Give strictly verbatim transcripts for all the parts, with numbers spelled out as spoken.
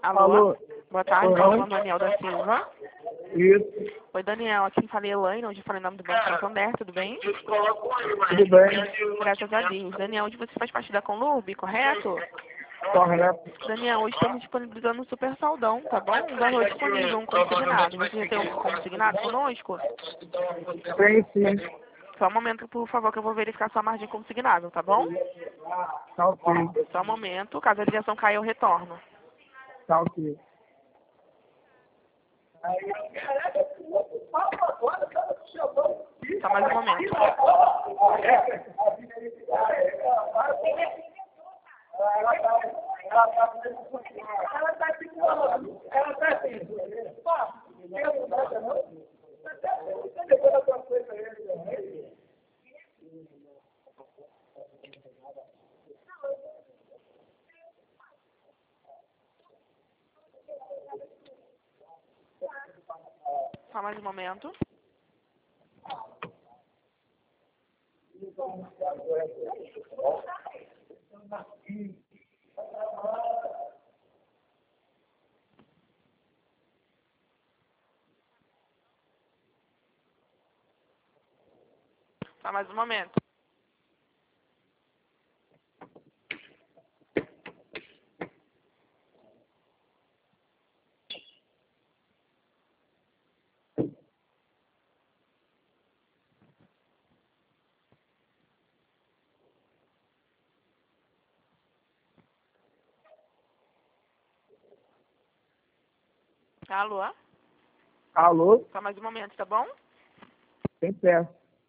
Alô? Alô? Boa tarde, Oi. estou falando Daniel da Silva. Isso, Oi, Daniel, aqui falei Elaine, hoje falei o nome do Banco Santander, tudo bem? tudo bem? Graças a Deus. Daniel, hoje você faz parte da Conlurb, correto? Correto. Daniel, hoje estamos disponibilizando um super saldão, tá bom? Um valor disponível, um consignado. Você já tem um consignado conosco? Tem sim. Só um momento, por favor, que eu vou verificar sua margem consignável, tá bom? Tá ok. Só um momento, caso a ligação caia, eu retorno. Tá ok. Só mais um momento. Só mais um momento. Só mais um momento. Alô? Alô? Só mais um momento, tá bom? Tem pé.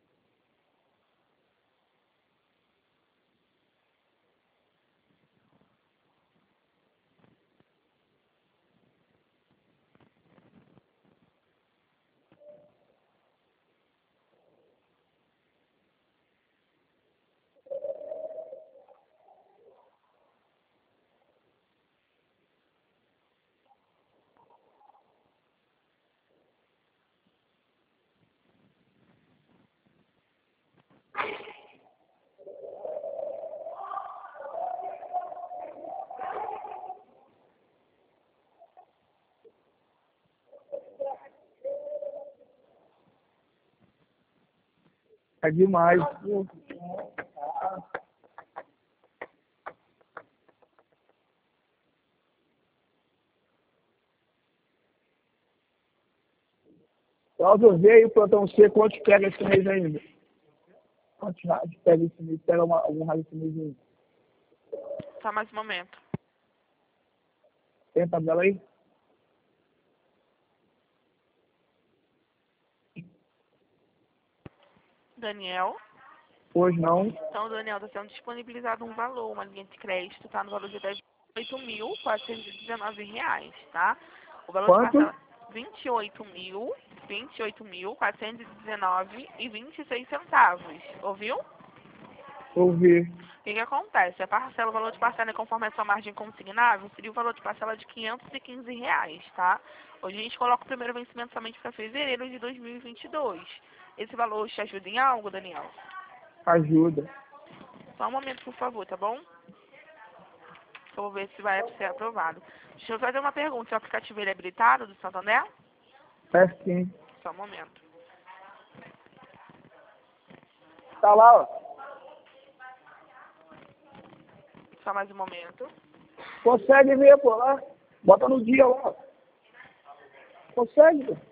É demais. Cláudio, vê aí o plantão C, quanto pega esse mês ainda? Quantos rádios pega esse mês? Pega uma, algum rádio esse mês ainda? Só mais um momento. Tem a tabela aí? Daniel. Hoje não. Então, Daniel, está sendo disponibilizado um valor, uma linha de crédito, tá? No valor de oito mil quatrocentos e dezenove reais, tá? O valor de Quanto? parcela vinte e oito mil, vinte e oito mil quatrocentos e dezenove e vinte e seis centavos. Ouviu? Ouvi. O que que acontece? A parcela, o valor de parcela, conforme a sua margem consignável, seria o valor de parcela de quinhentos e quinze reais, tá? Hoje a gente coloca o primeiro vencimento somente para fevereiro de dois mil e vinte e dois. Esse valor te ajuda em algo, Daniel? Ajuda. Só um momento, por favor, tá bom? Eu vou ver se vai ser aprovado. Deixa eu fazer uma pergunta. Seu aplicativo ele é habilitado do Santander? É sim. Só um momento. Tá lá, ó. Só mais um momento. Consegue ver, pô, lá. Bota no dia lá. Consegue, pô.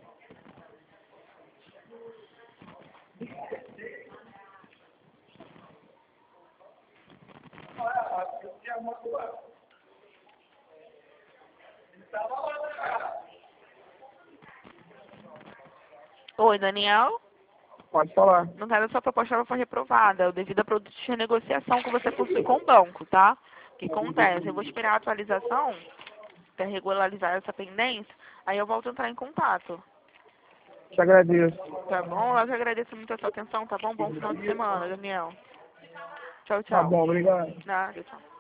Oi, Daniel. Pode falar. No caso, a sua proposta ela foi reprovada devido a produto de renegociação que você possui com o banco, tá? O que acontece? Eu vou esperar a atualização para regularizar essa pendência, aí eu volto a entrar em contato. Te agradeço. Tá bom? Eu que agradeço muito a sua atenção, tá bom? Bom final de semana, Daniel. Tchau, Tá tchau. bom, obrigado. Nada, tchau.